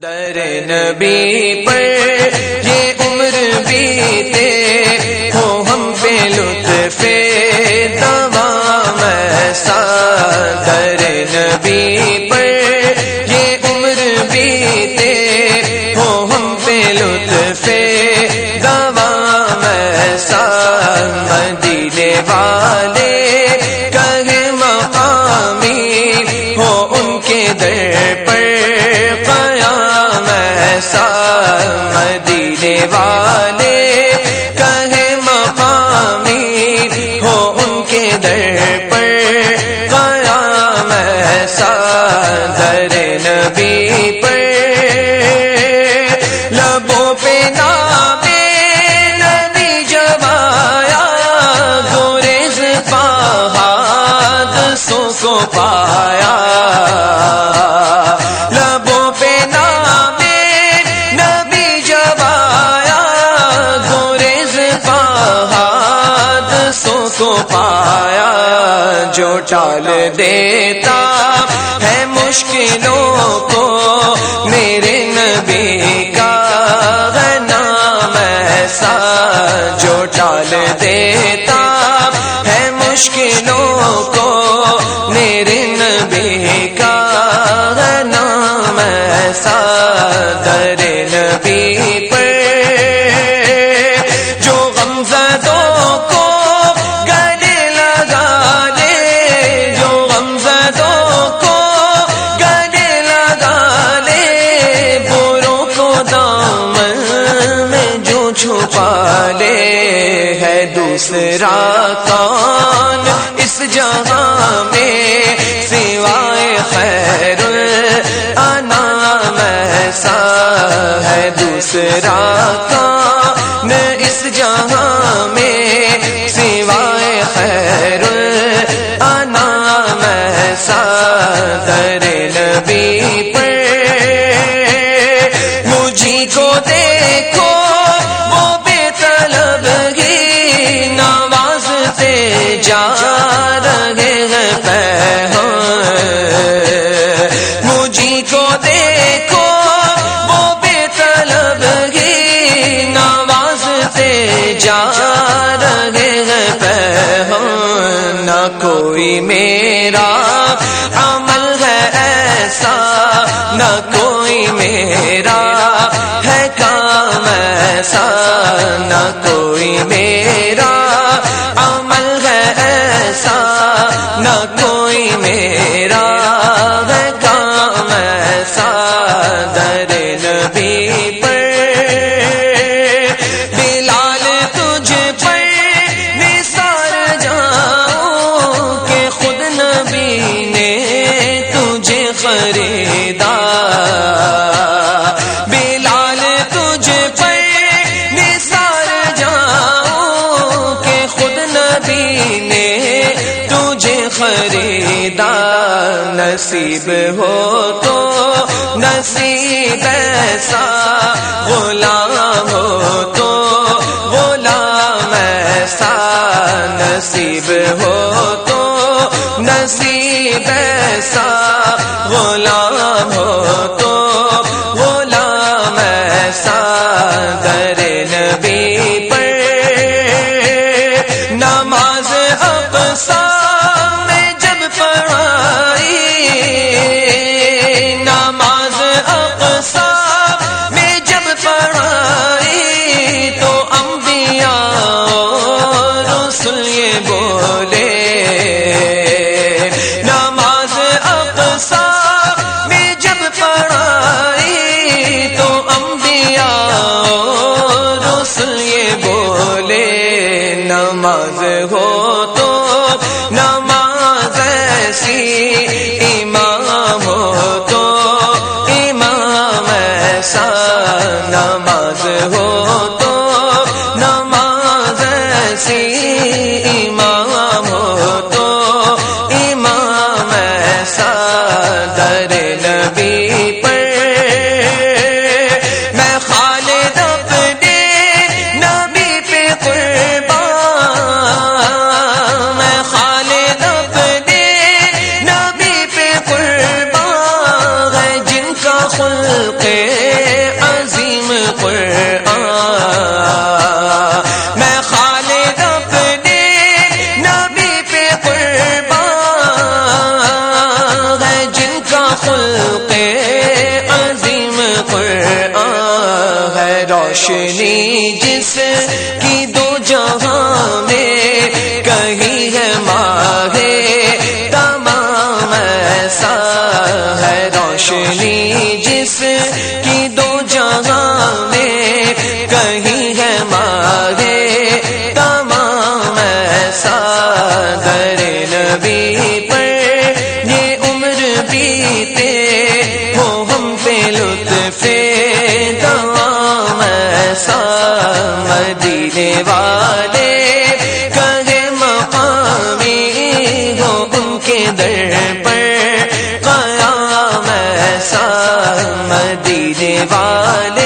در نبی پر یہ عمر بیتے ہو ہم پہ لطف دوام ایسا، در نبی پر یہ عمر بیتے ہو ہم پہ لطف دوام ایسا، مدینے والے کہے مقامی ہو ان کے در پر مدینے والے کہے مقامی ہو ان کے در پر قیام ایسا، در نبی پر لبوں پہ نام نبی جب آیا، گریز حادثوں کو پایا، کو پایا، جو ٹال دیتا ہے مشکلوں کو، میرے نبی کا ہے نام ایسا، جو ٹال دیتا ہے مشکلوں کو، میرے نبی کا ہے نام ایسا، در نبی پر جو غمزدوں کو چھپا لے، ہے دوسرا کون اس جہاں میں سوائے خیر الانام ایسا، ہے دوسرا کون اس جہاں میں سوائے خیر الانام ایسا، در نبی پر مجھی کو دیکھو جا رہے ہیں پیغام، مجھی کو دیکھو وہ بے طلب ہی نوازتے جا رہے ہیں پیغام، نہ کوئی میرا عمل ہے ایسا، نہ کوئی میرا ہے کام ایسا، نہ کوئی میرا نہ کوئی میرا ہے کام ایسا، در نبی پر بلال تجھ پر نثار جاؤں کہ خود نبی نے تجھے خریدا، بلال تجھ پر نثار جاؤں کہ خود نبی نے خریدا، نصیب ہو تو نصیب ایسا، غلام ہو تو غلام ایسا، نصیب ہو تو نصیب ایسا، غلام ہو تو غلام ایسا، در نبی پر نماز اقصی بولے، نماز اقصی میں جب سے دوام ایسا مدینے والے کہے مقامی ہو ان کے در پر قیام ایسا مدینے والے